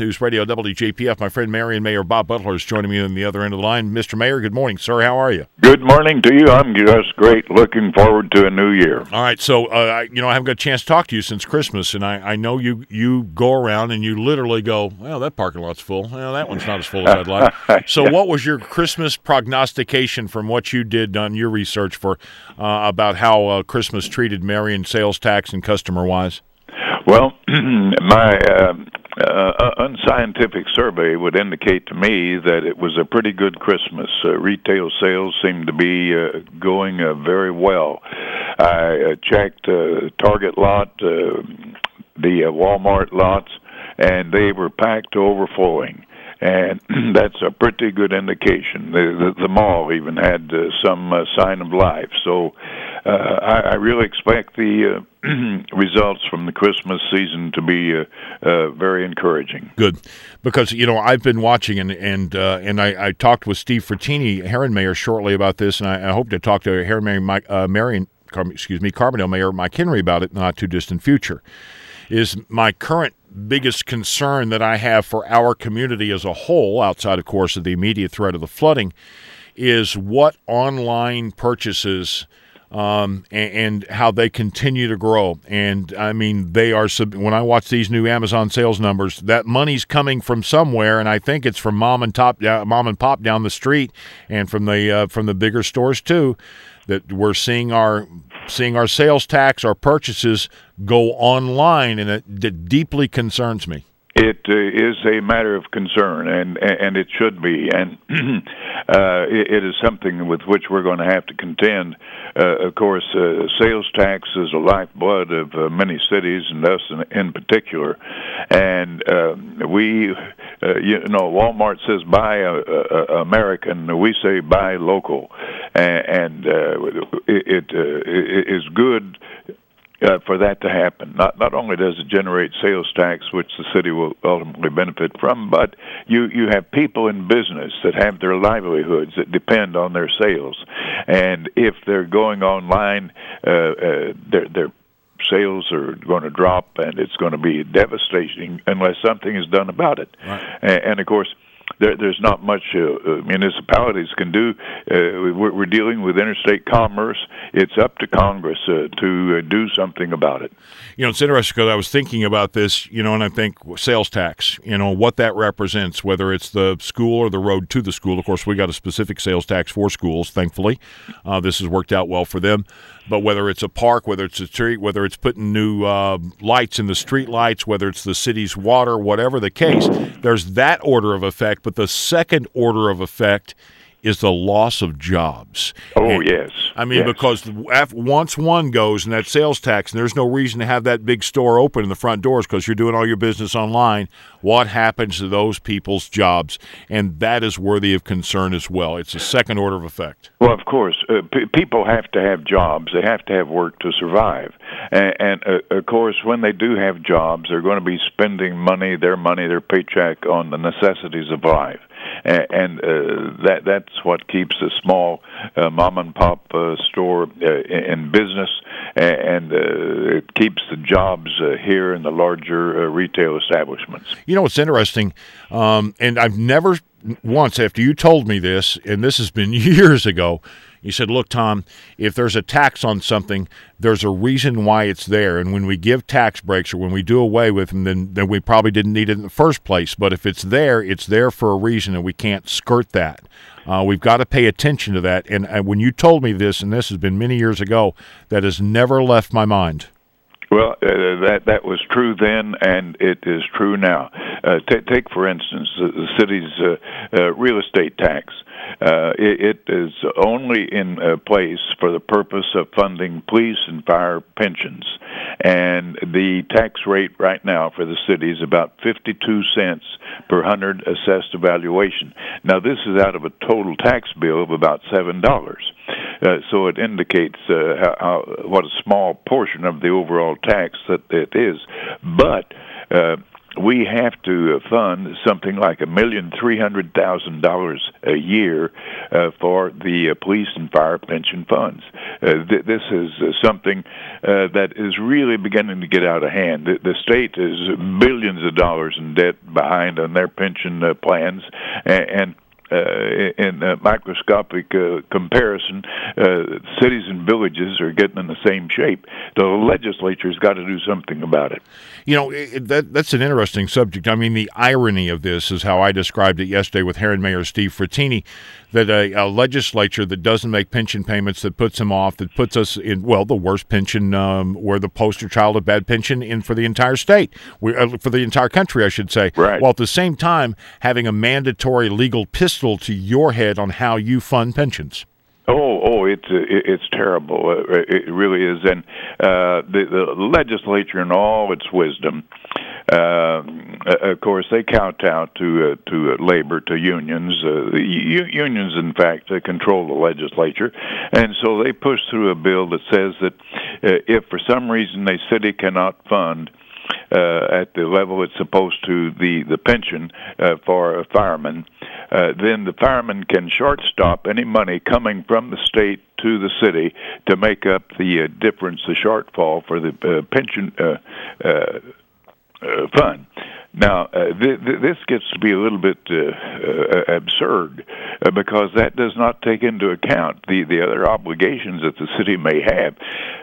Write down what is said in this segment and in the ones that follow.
News Radio, WJPF. My friend Marion Mayor Bob Butler is joining me on the other end of the line. Mr. Mayor, good morning, sir. How are you? Good morning to you. I'm just great. Looking forward to a new year. All right. So, I haven't got a chance to talk to you since Christmas, and I know you go around and you literally go, well, that parking lot's full. Well, that one's not as full as I'd like. So what was your Christmas prognostication from what you did on your research for about how Christmas treated Marion sales tax and customer-wise? Well, my unscientific survey would indicate to me that it was a pretty good Christmas. Retail sales seemed to be going very well. I checked Target lot, the Walmart lots, and they were packed to overflowing. And that's a pretty good indication. The mall even had some sign of life. So I really expect the results from the Christmas season to be very encouraging. Good, because I've been watching and I talked with Steve Frattini, Heron Mayor, shortly about this, and I hope to talk to Heron Mayor Carbondale Mayor Mike Henry about it in the not too distant future. Is my current biggest concern that I have for our community as a whole, outside, of course, of the immediate threat of the flooding, is what online purchases and how they continue to grow. And, I mean, they are when I watch these new Amazon sales numbers, that money's coming from somewhere, and I think it's from mom and pop down the street and from the bigger stores, too, that we're seeing our sales tax, our purchases go online, and it deeply concerns me. It is a matter of concern, and it should be, and it is something with which we're going to have to contend. Of course, sales tax is the lifeblood of many cities, and us in particular. And Walmart says buy American, we say buy local, and it is good for that to happen. Not only does it generate sales tax, which the city will ultimately benefit from, but you have people in business that have their livelihoods that depend on their sales. And if they're going online, their sales are going to drop, and it's going to be devastating unless something is done about it. Right. And of course, there's not much municipalities can do. We're dealing with interstate commerce. It's up to Congress to do something about it. It's interesting because I was thinking about this, and I think sales tax, what that represents, whether it's the school or the road to the school. Of course, we got a specific sales tax for schools, thankfully. This has worked out well for them. But whether it's a park, whether it's a street, whether it's putting new lights in the street lights, whether it's the city's water, whatever the case, there's that order of effect. But the second order of effect is the loss of jobs. Yes. I mean, yes. Because once one goes and that sales tax, and there's no reason to have that big store open in the front doors because you're doing all your business online, what happens to those people's jobs? And that is worthy of concern as well. It's a second order of effect. Well, of course, people have to have jobs. They have to have work to survive. And of course, when they do have jobs, they're going to be spending their paycheck on the necessities of life. And that's what keeps a small mom-and-pop store in business, and it keeps the jobs here in the larger retail establishments. What's interesting, and I've never once, after you told me this, and this has been years ago, you said, look, Tom, if there's a tax on something, there's a reason why it's there. And when we give tax breaks or when we do away with them, then we probably didn't need it in the first place. But if it's there for a reason, and we can't skirt that. We've got to pay attention to that. And when you told me this, and this has been many years ago, that has never left my mind. Well, that was true then, and it is true now. Take, for instance, the city's real estate tax. It is only in place for the purpose of funding police and fire pensions. And the tax rate right now for the city is about 52 cents per 100 assessed evaluation. Now, this is out of a total tax bill of about $7. So it indicates what a small portion of the overall tax that it is. But we have to fund something like $1,300,000 a year for the police and fire pension funds. This is something that is really beginning to get out of hand. The state is billions of dollars in debt behind on their pension plans, and in a microscopic comparison, cities and villages are getting in the same shape. The legislature's got to do something about it. You know, that's an interesting subject. I mean, the irony of this is how I described it yesterday with Heron Mayor Steve Frattini, that a legislature that doesn't make pension payments, that puts them off, that puts us in, well, the worst pension, we're the poster child of bad pension in for the entire state, for the entire country, I should say. Right. While at the same time having a mandatory legal pistol to your head on how you fund pensions. It's terrible. It really is. And the legislature, in all its wisdom, of course, they kowtow to labor, to unions. Unions, in fact, control the legislature, and so they push through a bill that says that if for some reason a city cannot fund at the level it's supposed to the pension for a fireman, then the fireman can shortstop any money coming from the state to the city to make up the difference, the shortfall for the pension fund. Now, this gets to be a little bit absurd because that does not take into account the other obligations that the city may have.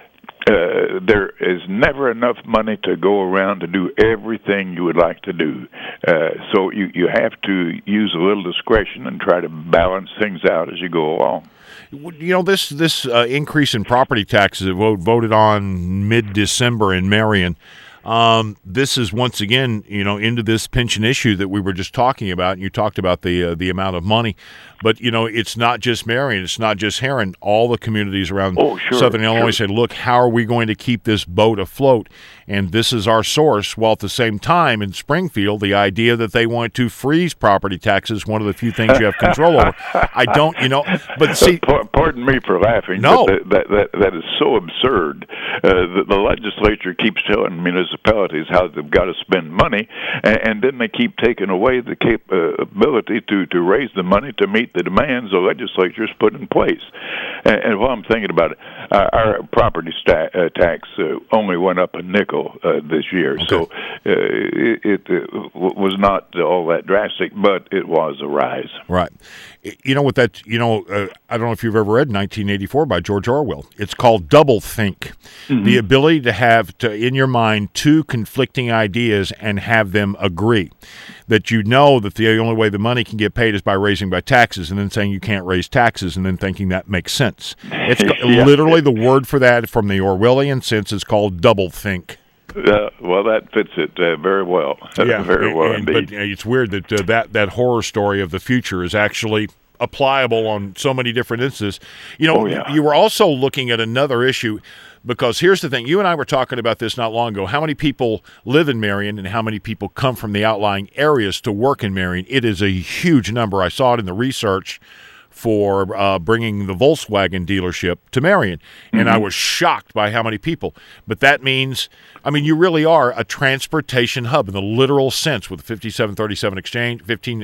There is never enough money to go around to do everything you would like to do. So you have to use a little discretion and try to balance things out as you go along. You know, this increase in property taxes voted on mid-December in Marion. This is once again, into this pension issue that we were just talking about. And you talked about the amount of money, but it's not just Marion, it's not just Heron. All the communities around Southern Illinois said, "Look, how are we going to keep this boat afloat?" And this is our source. While at the same time, in Springfield, the idea that they want to freeze property taxes, one of the few things you have control over. I don't, but see. Pardon me for laughing. No, that is so absurd. The legislature keeps telling municipalities how they've got to spend money, and then they keep taking away the capability to raise the money to meet the demands the legislature's put in place. And while I'm thinking about it, our property tax only went up a nickel this year, okay. So it was not all that drastic, but it was a rise. Right. With that, I don't know if you've ever read 1984 by George Orwell. It's called doublethink. Mm-hmm. The ability to have in your mind two conflicting ideas and have them agree. That that the only way the money can get paid is by raising by taxes, and then saying you can't raise taxes, and then thinking that makes sense. It's literally the word for that from the Orwellian sense is called doublethink. Well, that fits it very well. Yeah, very well indeed. But it's weird that that horror story of the future is actually applicable on so many different instances. You were also looking at another issue, because here's the thing. You and I were talking about this not long ago. How many people live in Marion and how many people come from the outlying areas to work in Marion? It is a huge number. I saw it in the research for bringing the Volkswagen dealership to Marion, and I was shocked by how many people. But that means, you really are a transportation hub in the literal sense with the 5737 exchange, 57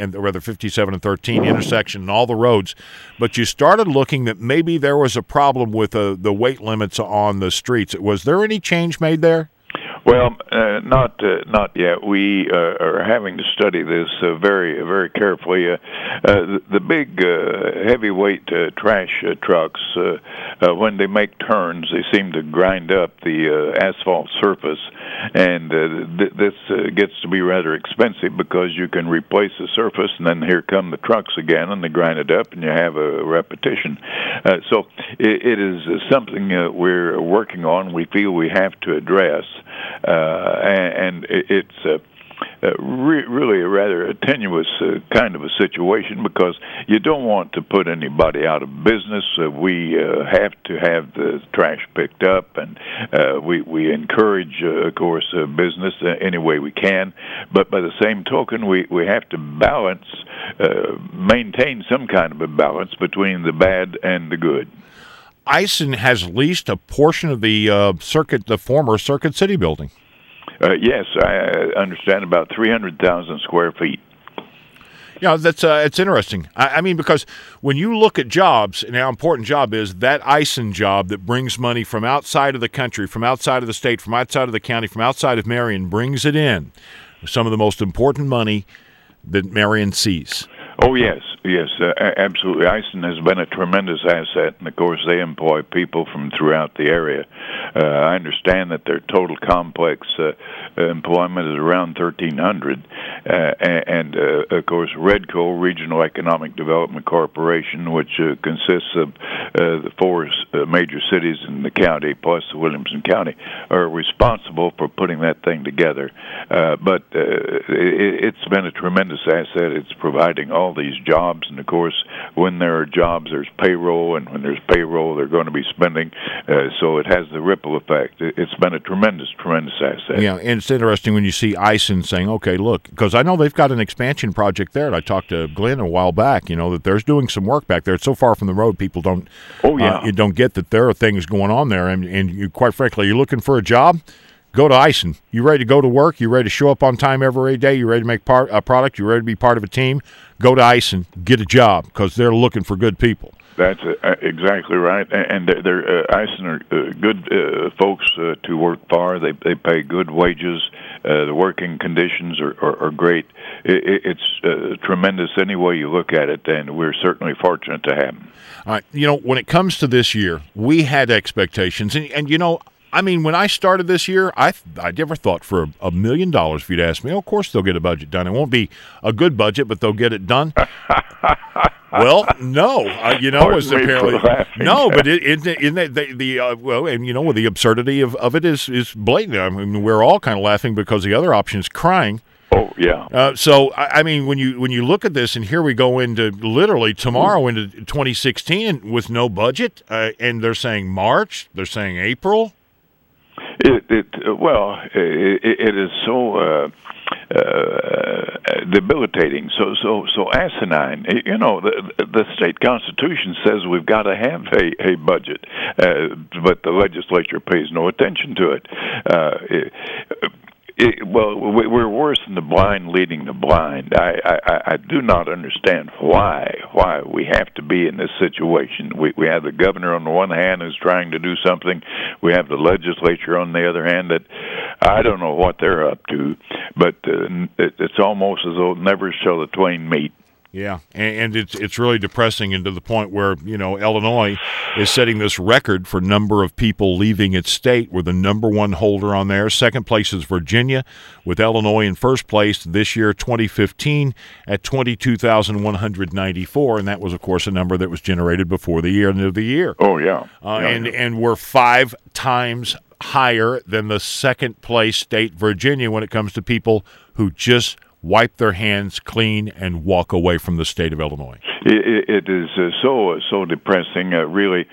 and 13 intersection and all the roads. But you started looking that maybe there was a problem with the weight limits on the streets. Was there any change made there? Well, not yet. We are having to study this very, very carefully. The big heavyweight trash trucks, when they make turns, they seem to grind up the asphalt surface, and this gets to be rather expensive because you can replace the surface, and then here come the trucks again, and they grind it up, and you have a repetition. So it is something we're working on. We feel we have to address. And it's really a rather tenuous kind of a situation because you don't want to put anybody out of business. We have to have the trash picked up, and we encourage, of course, business any way we can. But by the same token, we have to balance, maintain some kind of a balance between the bad and the good. Ison has leased a portion of the the former Circuit City building. Yes, I understand about 300,000 square feet. Yeah, that's it's interesting. I mean, because when you look at jobs and how important job is, that ISON job that brings money from outside of the country, from outside of the state, from outside of the county, from outside of Marion, brings it in. Some of the most important money that Marion sees. Oh, yes, absolutely. ISON has been a tremendous asset, and of course they employ people from throughout the area. I understand that their total complex employment is around 1,300, and of course Redco, Regional Economic Development Corporation, which consists of the four major cities in the county, plus Williamson County, are responsible for putting that thing together. But it's been a tremendous asset. It's providing all these jobs, and of course when there are jobs there's payroll, and when there's payroll they're going to be spending, so it has the ripple effect. It's been a tremendous asset. Yeah, and it's interesting when you see ISON saying, okay, look, because I know they've got an expansion project there, and I talked to Glenn a while back, that there's doing some work back there. It's so far from the road, people don't you don't get that there are things going on there, and you, quite frankly, you're looking for a job, go to ISON. You ready to go to work? You ready to show up on time every day? You ready to make a product? You ready to be part of a team? Go to ISON, get a job, because they're looking for good people. That's exactly right, and they're ISON are good folks to work for. They pay good wages. The working conditions are great. It's tremendous any way you look at it, and we're certainly fortunate to have them. All right, when it comes to this year, we had expectations, and I mean, when I started this year, I never thought for $1 million, if you'd ask me, of course they'll get a budget done. It won't be a good budget, but they'll get it done. Well, no, is apparently no, but the absurdity of it is blatant. I mean, we're all kind of laughing because the other option is crying. Oh yeah. So I mean, when you look at this, and here we go into literally tomorrow into 2016 with no budget, and they're saying March, they're saying April. It is so debilitating, so asinine. The state constitution says we've got to have a budget, but the legislature pays no attention to it. We're worse than the blind leading the blind. I do not understand why we have to be in this situation. We have the governor on the one hand who's trying to do something. We have the legislature on the other hand that I don't know what they're up to, but it's almost as though never shall the twain meet. Yeah, and it's really depressing, and to the point where, Illinois is setting this record for number of people leaving its state. We're the number one holder on there. Second place is Virginia, with Illinois in first place this year, 2015, at 22,194, and that was, of course, a number that was generated before the end of the year. Oh, yeah. And we're 5 times higher than the second place state, Virginia, when it comes to people who just wipe their hands clean and walk away from the state of Illinois. It is so depressing. Really,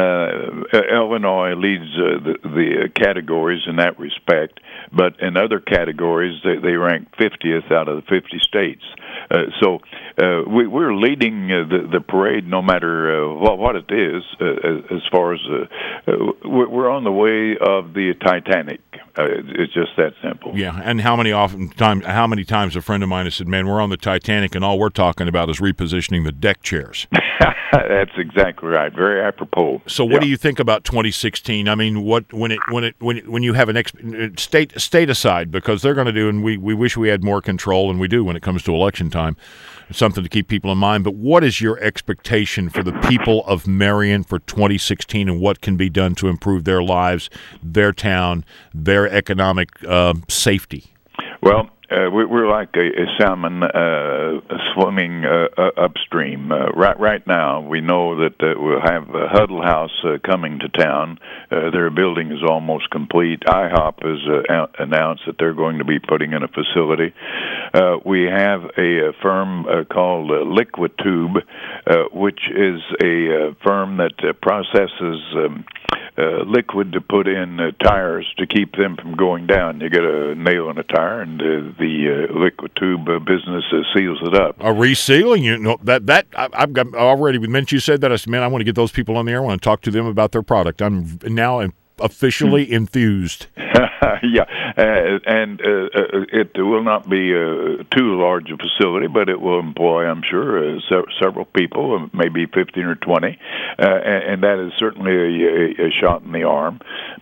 Illinois leads the categories in that respect, but in other categories, they rank 50th out of the 50 states. So we're leading the parade, no matter what it is. As far as we're on the way of the Titanic. It's just that simple. Yeah, and how many times a friend of mine has said, "Man, we're on the Titanic, and all we're talking about is repositioning the deck chairs." That's exactly right. Very apropos. So, what do you think about 2016? I mean, when you have an state aside, because they're going to do, and we wish we had more control, and we do when it comes to election time. It's something to keep people in mind. But what is your expectation for the people of Marion for 2016, and what can be done to improve their lives, their town, their economic safety? Well, we're like a salmon swimming upstream. Right now, we know that we'll have Huddle House coming to town. Their building is almost complete. IHOP has announced that they're going to be putting in a facility. We have a firm called Liquitube, which is a firm that processes liquid to put in tires to keep them from going down. You get a nail in a tire, and the Liquitube business seals it up. A resealing, I've got already mentioned. You said that. I said, man, I want to get those people on the air. I want to talk to them about their product. I'm now officially enthused. Yeah, and it will not be too large a facility, but it will employ, I'm sure, several people, maybe 15 or 20, and that is certainly a shot in the arm.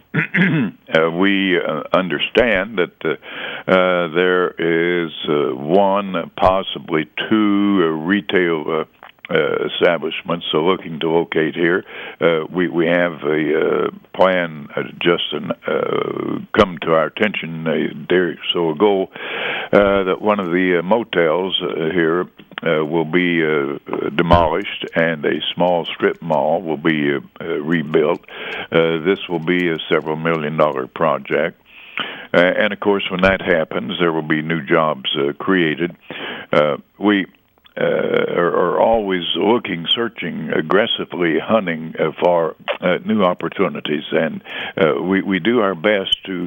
We understand that there is one, possibly two retail establishments looking to locate here. We have a plan just come to our attention a day or so ago that one of the motels here will be demolished and a small strip mall will be rebuilt. This will be a several $million project. And of course, when that happens, there will be new jobs created. We are always looking, searching, aggressively hunting for new opportunities, and we do our best to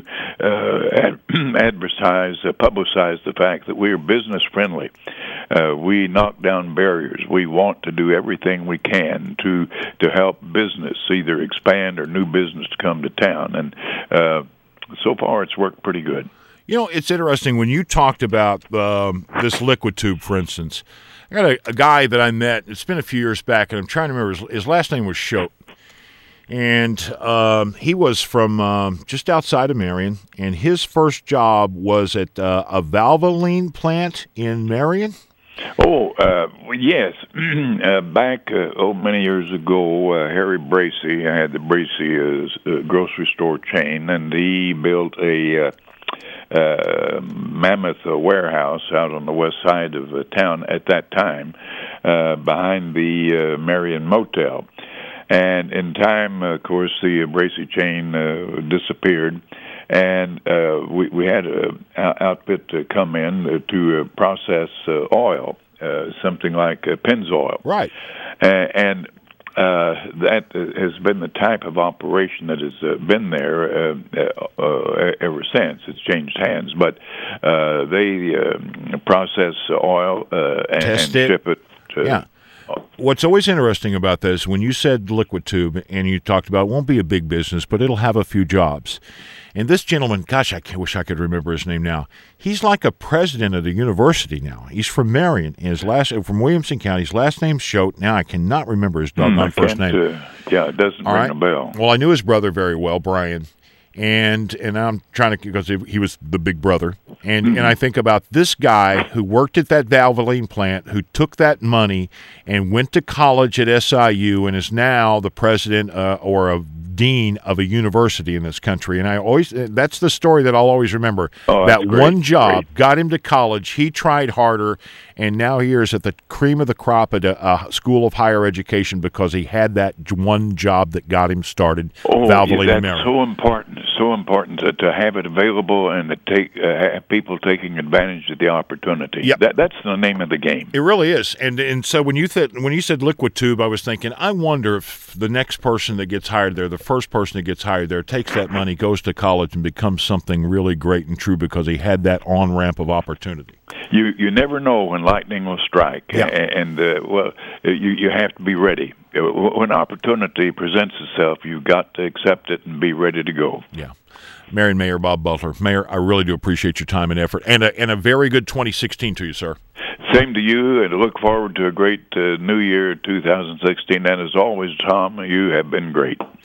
advertise, publicize the fact that we are business friendly. We knock down barriers. We want to do everything we can to help business either expand or new business to come to town, and so far it's worked pretty good. You know, it's interesting when you talked about this liquid tube, for instance. I got a guy that I met, it's been a few years back, and I'm trying to remember, his last name was Schote. And he was from just outside of Marion, and his first job was at a Valvoline plant in Marion. Oh, yes. Back many years ago, Harry Bracey had the Bracey grocery store chain, and he built a mammoth warehouse out on the west side of town at that time, behind the Marion Motel. And in time, of course, the Bracey chain disappeared, and we had an outfit to come in to process oil, something like Pennzoil. Right. And that has been the type of operation that has been there ever since. It's changed hands, but they process oil and ship it. Yeah. What's always interesting about this, when you said liquid tube and you talked about it won't be a big business, but it'll have a few jobs. And this gentleman, gosh, I wish I could remember his name now. He's like a president of the university now. He's from Marion, and from Williamson County. His last name's Schote. Now I cannot remember his doggone first name. Yeah, it doesn't ring a bell. Well, I knew his brother very well, Brian. And I'm trying to, because he was the big brother. And I think about this guy who worked at that Valvoline plant, who took that money and went to college at SIU and is now the president or a dean of a university in this country. And that's the story that I'll always remember. That one job got him to college. He tried harder, and now he is at the cream of the crop at a school of higher education because he had that one job that got him started. Valvoline that's Marion. So important. So important to have it available and to have people taking advantage of the opportunity. Yep. That's the name of the game. It really is. And so when you said liquid tube, I was thinking, I wonder if the next person that gets hired there, the first person that gets hired there, takes that money, goes to college, and becomes something really great and true because he had that on-ramp of opportunity. You never know when lightning will strike, and you have to be ready. When opportunity presents itself, you've got to accept it and be ready to go. Yeah. Marion Mayor Bob Butler. Mayor, I really do appreciate your time and effort, and a very good 2016 to you, sir. Same to you, and look forward to a great new year 2016. And as always, Tom, you have been great.